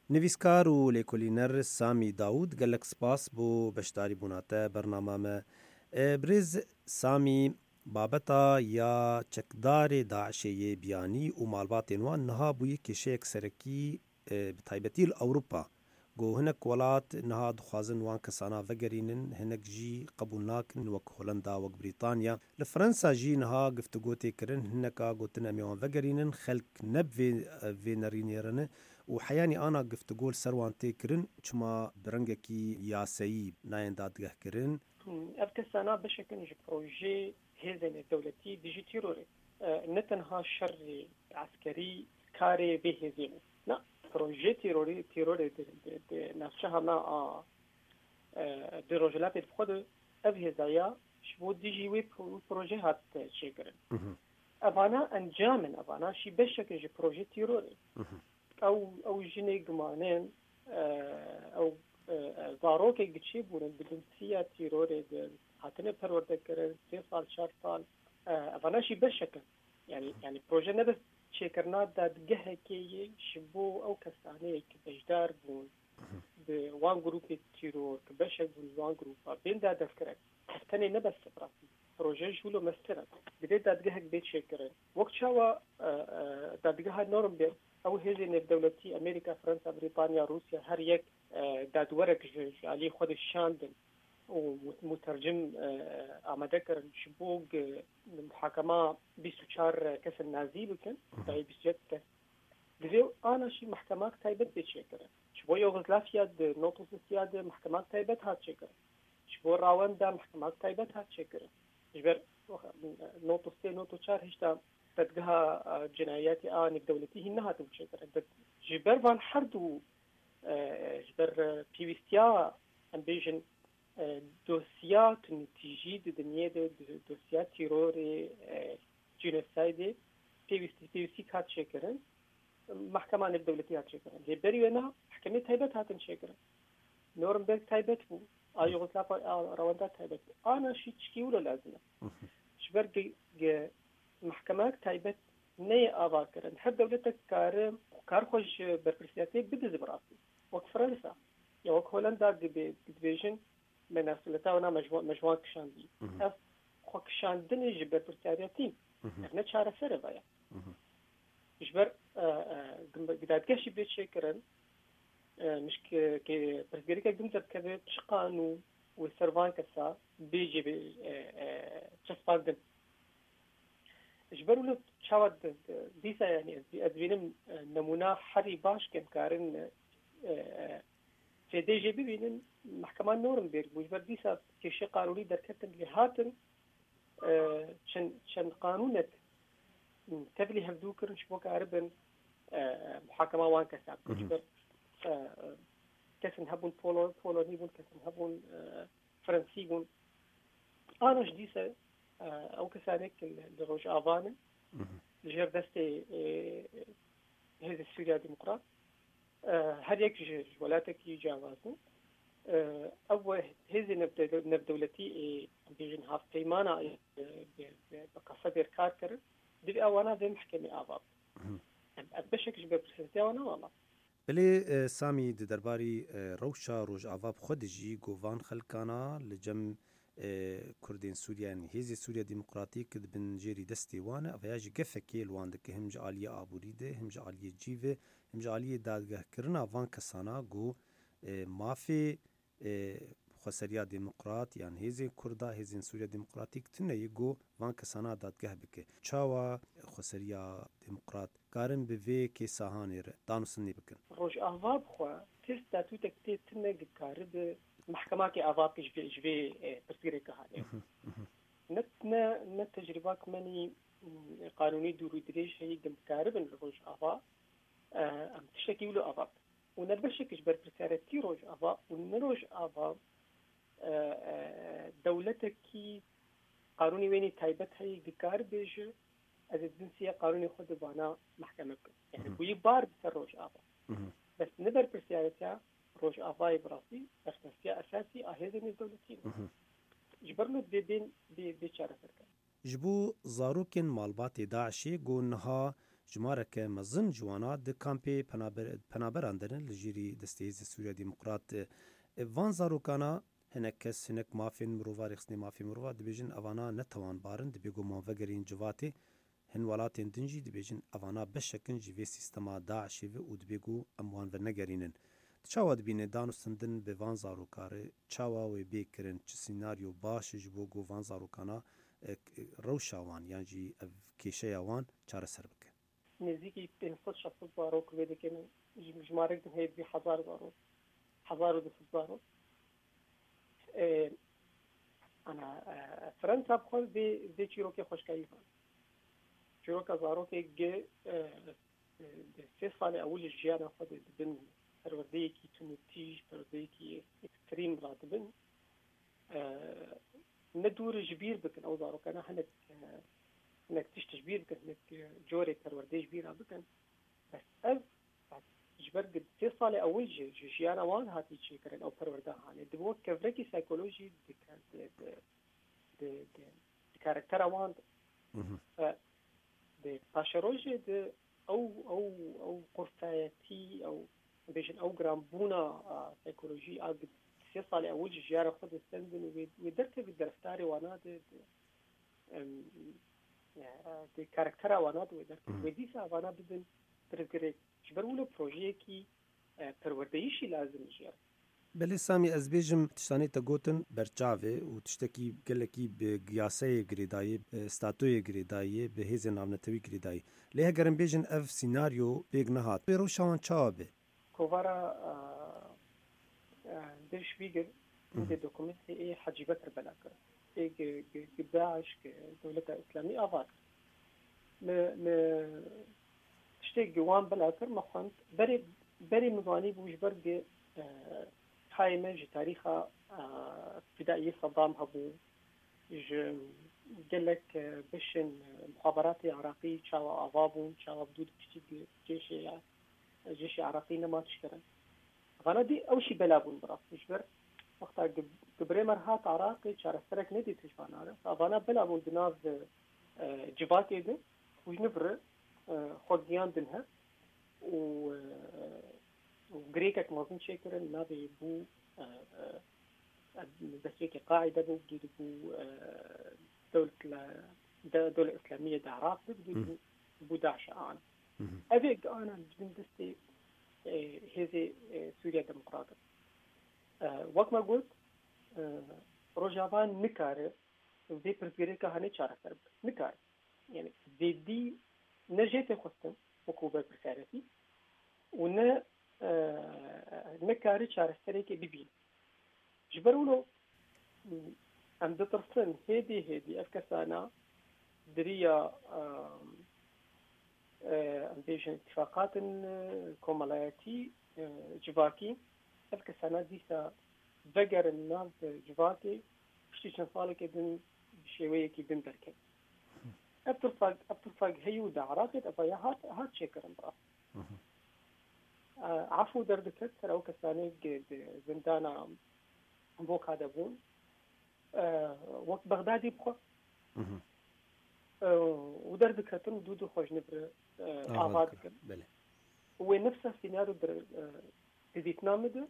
نویسکار و لیکولینر سامی داود گلک سپاس بو بشتاری بوناته برنامه ما. برز سامی بابتا یا چکدار داعشی بیانی و مالبات نوان نها بوی کشیک سرکی بتایبتی الاوروپا گو هنک ولات نها دخوازن وان کسانا وگرینن هنک جی قبول ناکن وک هولندا وک بریطانیا لفرنسا جی نها گفتگوتی کرن هنکا گوتن امیوان وگرینن خلق نب في نرینیرن و حیانی آنا گفتگول سروان تی کرن چما برنگکی یاسایی ناین دادگه کرن اف کسانا بشکن جی پروژه هزن دولتی دیجی تیروره نتنها شر عسکری کاری به هزینه نه پروژه تیروری نفسها ما دروجلات خود اف هزایا شبو دیجی وی پروژه هات چیکرن افانا انجامن افانا شی بشکن جی پروژه تیروره او جنی گمانن او زاروک گچی بودن بدنسیه تیروره هاتنه پرورده کرد 3 سال 4 سال افانا شی بشکن يعني بروجه نبس شكرنا دادگه که شبو او کسانه که بجدار بون به وان گروپ تیرور که بشه بون وان گروپا بین دادف کرد هفتنه نبس براسی پروژه جولو مسترد بده دادگه بیت شکرن وقت شوا دادگه نورم بید او هزین دولتی امریکا فرانسا بریطانیا روسیا هر یک دادورک علی خود شاندن ومترجم آماده کردن شبوق محاكمة 24 كسر نازي بكن تاي 27 كسر دزيو أنا شي محكمات تايبت بتشكر شبو يوغوسلافيا نوتوس سياد محكمات تايبت هات شكر شبو راوندا محكمات تايبت هات شكر جبر نوتوس تي نوتو 4 هشتا تدقها جناياتي دولتي هنها تبشكر جبر فان حردو جبر بيوستيا امبيجن دوسيات نتيجي دنيا دوسيات تيرور جينوسايد بي كات شكرن محكمة الدولتية هات شكرن لبري وانا محكمة تايبت هاتن شكرن نورنبرغ تايبت بو يوغوسلافيا رواندا تايبت انا شي تشكي ولا لازمه شبر محكمة تايبت ني آوا كرن هر دولتك كار خوش برپرسياتي بدز براسي وك فرنسا يا وك هولندا ديفيجن من أصلتا ونا مجموعة كشاندي أف خو كشاندن جبر برسالتين إحنا شارع سر بايا جبر قداد كشي بيت شكرن مش ك برسالتك قدمت كذا شقانو والسرفان كسا بيجي تشفاندن جبر له شاود ديسا يعني أدبينم نمونا حري باش كم كارن في دي جي ببينن محكمة نورنبرغ وجبر ديسا كشي قانوني دركتن لهاتن شن قانونك تبلي هفدوكرن شبوك عربن محاكمة وان كساب وجبر كسن هبون بولوني بون كسن هبون فرنسي بون أنا جديسا أو كسانك لروج آفانا لجير دستي هذه السوريا ديمقراط هر یک جولاتك يجاوزن أول هذه نبدولتي بيجن هاف تيمانا بقصة كار كر دي أوانا ذي محكمة آباب بشك جبر برسنتي أوانا والله بلی سامی درباری روشا روج آواب خود جی گوان خلکانا لجم کردین سوریان هیزی سوریا دموکراتیک بن جیری دستی وانه اویاج گفکی الوان دک هم جالی آبوریده هم جالی جیوه هم جالی دادگاه کرنا وان کسانا گو مافی خسریا دموکرات یعنی هیزی کردا هیزی سوریا دموکراتیک تنه یگو وان کسانا دادگاه بکه چاوا خسریا دموکرات کارن به وی کی ساهانی ر دانسنی بکن روج آواب خو تست تو تکتی تنه گکارد محكمة كأفاق جبي تفسيري كهاني نت تجربة كماني قانوني دورو دريش هي جم كاربن روج أفاق أم تشتكي له أفاق ونبشك جبر برسالتي روج أفاق ونروج أفاق دولتك كي قانوني ويني تايبت هي جكار بيج از الجنسية قانوني خد بانا محكمة يعني بوي بار بسر روج أفاق بس نبر برسالتها روج آفای براسي اختفاء أساسي أهذا الدولتين جبرنا بين بيشارة سركان جبو زاروكن مالبات داعشي قو نها جمارك مزن جوانا د کامپی پنابراندن لجیری دستیز سوریه دموکرات وان زاروکانا هنک کس هنک مافین مروفا رخصنی مافی مروفا دبیجن اوانا نتوان بارن دبیگو مانوگرین جواتی هن ولاتین دنجی دبیجن اوانا بشکن جوی سیستما داعشی و دبیگو اموان و نگرینن چاوا دبینه دانو سندن به وان زاروکاره چاوا و بیکرن چه سیناریو باش جبو گو وان زاروکانا روشاوان یعنی جی کیشه وان چاره سر بکن نزدیکی 500 شخص زاروک ویده کنن جمارک دن هید بی 1000 زاروک 1200 زاروک انا فرنسا بخواه دی چیروکی خوشکایی فان چیروکا زاروکی گه 3 سال اول جیانا خود دبن پرورده کی تونتیج پرورده کی اکستریم را دبن ندور جبیر بکن او زاروکانا هنك تشبير بكن هنك جوري پرورده جبير بكن بس اف جبر قد 3 سال اول جيانا وان هاتي شي كرن او پرورده هاني دبو كفركي سايكولوجي د كاركتر وان د باشروجي د او قرفايتي او بيجن او جرامبونا سايكولوجي قد 3 سال اول جيانا خد السندن ودرت بالدرفتاري وانا د کاراکتر اوانات و در ودی ساوانا بدن ترگره جبرولو پروژه کی پروردهیشی لازم جير بله سامی از بیجم تشتانی تا گوتن برچاوه و تشتکی گلکی به گیاسه گریدایی استاتوی گریدایی به هیز نامنتوی گریدایی لیه گرم بیجن اف سیناریو بیگ نهات بیرو شوان چاوه کووارا درش بیگر ده دوکومنتی ای حجیبه کربلا کرد داعش كدولة إسلامية أفاك تشتي جوان بلاكر مخانت بري مزاني بوش برق قائمة جي تاريخها ابتدائية صدام هبو قالك بشن مخابراتي عراقي شاوا أفابون شاوا بدود كتير جيش عراقي نما تشكرن فانا دي أوشي بلابون براس مش بر وقتا قبريمر هات عراقي شارع سرك ندي تشفان عارف فانا بلابون دناز جباكي ده وجنبر خوديان دنها وغريكك مازن شكرن نابي بو بسيكي قاعدة بو دولة إسلامية دا عراق بو داعش آن أفيق أنا بندستي هذه سوريا ديمقراطية وقت ما قلت روجافان نكاره في برسيريكا هني شارع سرب نكاره يعني دي نجيت خستن وكوبا برسارتي ونا نكاره شارع سريكي بيبين جبرولو عند طرفين هدي أفكسانا دريا عنديش اتفاقات كومالاتي جواكي أفكسانا ديسا بقر الناس جواكي بشتي شنصالك ابن بشيويكي بن بركي أبترفاق هيو دعراتي أبايا هات شكرا برا عفو دردكت سراو كساني زندانا بوك هذا بون وقت بغدادي بخو ودردكتن دودو خوش نبر آفاد بله ونفس السيناريو در فيتنام ده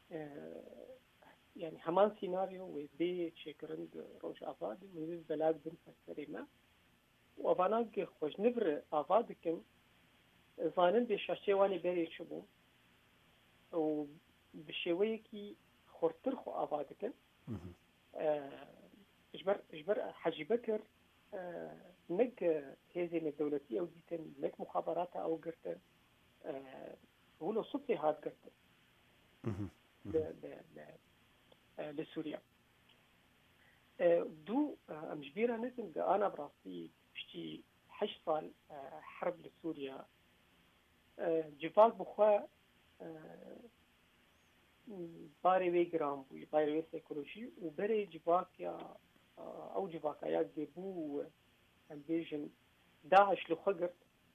يعني همان سيناريو وبي شكرن روش آفاد من بلاغ بن فسريما وفاناق خوش نبر آفاد كم زانن بشاشيواني بري شبو وبشيويكي خورتر خو آفاد كم اجبر حاجي بكر نك هذه الدولتية او ديتن نك مخابراتها او قرت هو صدفي هاد قرت لسوريا دو مجبيرة نزل انا براسي بشتي 8 سال حرب لسوريا جفاك بخوا باري وي جرام بوي باري وي سيكولوجي وبري جفاك يا او جفاك يا جيبو امبيجن داعش لخقرت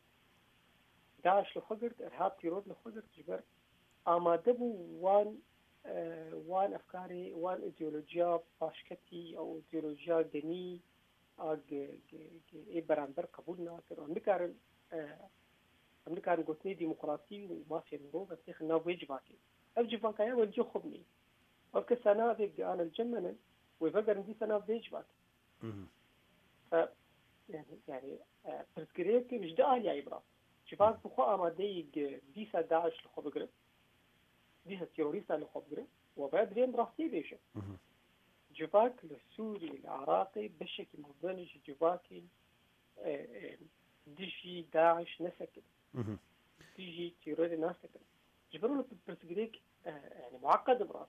ارهاب تيرود لخقرت جبر آماده بو وان افكاري وان ايديولوجيا باشكتي او ايديولوجيا ديني اي برانبر قبول ناكر ونكارن هم كان قلتني ديمقراطي وما في مرو بس خلنا ويجباكي أوجباك يا والجو خبني وكسنا ذيك أنا الجمنة وفقر ندي سنا ويجباك ف يعني برسكريك مش ده يا إبراهيم جباك بخوا ما ديج ديسا داعش لخو بقرب ديسا تيروريستا لخو بقرب وبعد رين راحتي بيشه جباك للسوري العراقي بشكل مظنش جباكي ديجي داعش نسكت ديجي تيروري نسكت جبروا برسكريك يعني معقد براس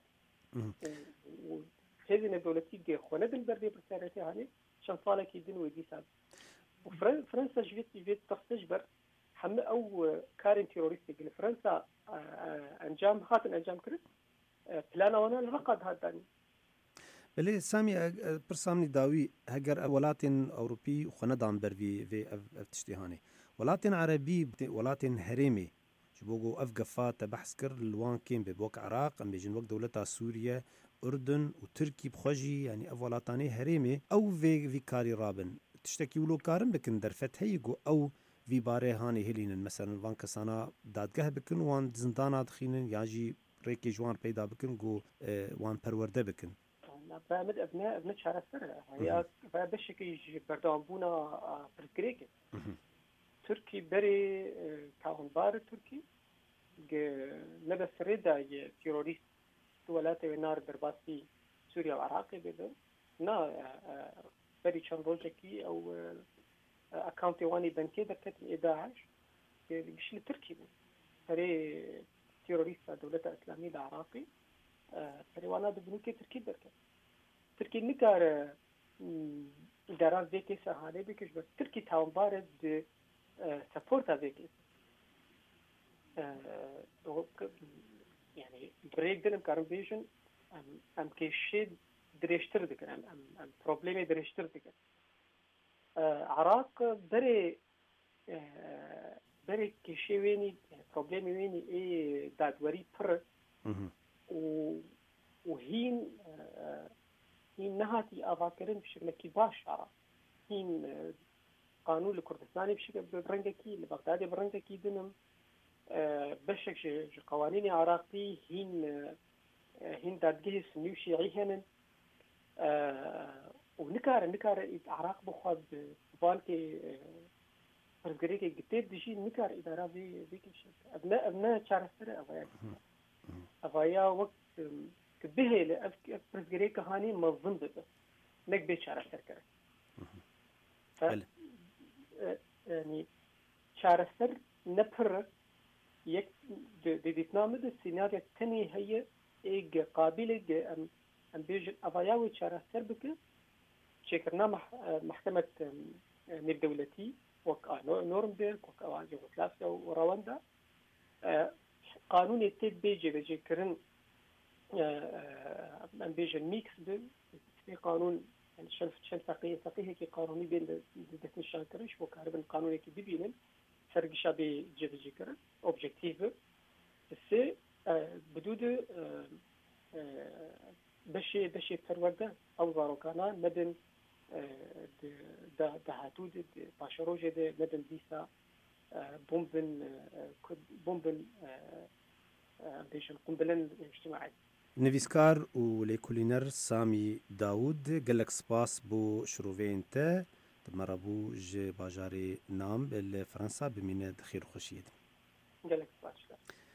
وهذه الدولتي دي خوند البردي برسالتي هاني عشان طالك يدين ويديسان وفرنسا جبت تستجبر هم او كارين تيروريستي قال فرنسا انجام خاطن انجام كرت بلانا وانا الرقد هذا بله سامي برسامني داوي هجر ولاتن أوروبي وخندان برفي في افتشتهاني ولاتن عربي ولاتن هرمي شبوجو أفقفات بحث كر الوان كين ببوك عراق أم بيجن وقت دولتها سوريا أردن وتركي بخوجي يعني أولاتاني هرمي أو في كاري رابن تشتكي ولو كارن بكن درفت هيجو أو في باره هاني هلين مثلا وان كسانا دادگه بكن وان زندانا دخينن ياجي ريكي جوان پیدا بكن جو وان پرورده بكن فامد ابناء شهر السنة هي فبشكي بردان بونا برسكريك تركي بري كاون بار تركي نبى سريدا تيروريست ولاته ونار برباسي سوريا والعراق بدون نا بري كان روجكي او اكاونتي واني بنكي دكت داعش مش لتركي بري تيروريست دولة اسلامية العراقي بري وانا بنوكي تركي بركه تركي نكار داران ذيكي سهالي بكش بس تركي تاون بارد سبورتا ذيكي يعني بريك دلم كارن بيجن ام كيشي دريشتر دكن ام بروبليمي دريشتر دكن عراق بري كيشي ويني بروبليمي ويني اي دادوري بر وهين هين نهاتي أفاكرين بشكل كباش عرا هين قانون الكردستاني بشكل برنجكي لبغدادي برنجكي دنم بشك قوانين عراقي هين دادجه سنيو شيعي هنن ونكار عراق بخواد بالكي فرزقريكي قتيب ديشي نكار إدارة في كيشك أبناء شارستر أفايا وقت كبهي لأفرزقري كهاني منظم بده نك بيشارة سركرة يعني شارة سر نبهر يك ديتنامد السيناريو الثاني هي إيج قابلة أم بيج أفاياوي شارة سر بك شكرنا محكمة الدولتي وك نورنبرغ وك يوغوسلافيا ورواندا قانون التيد بيجي بجيكرن من بيجي الميكس في قانون يعني شن فقيه كي قانوني بين دتن شانكرش وكاربن قانوني كي بيبينن فرق شابي جي كرن اوبجيكتيف بس بدود بشي فرورده او زاروكانا مدن ده هاتود باشروجه ده مدن ديسا بومبن بيش القنبلة الاجتماعية نویسکار و لیکولینر سامی داود گلک سپاس بو شروعین تا مرابو ج باجاری نام بل فرانسا بمینه خیر خوشید گلک سپاس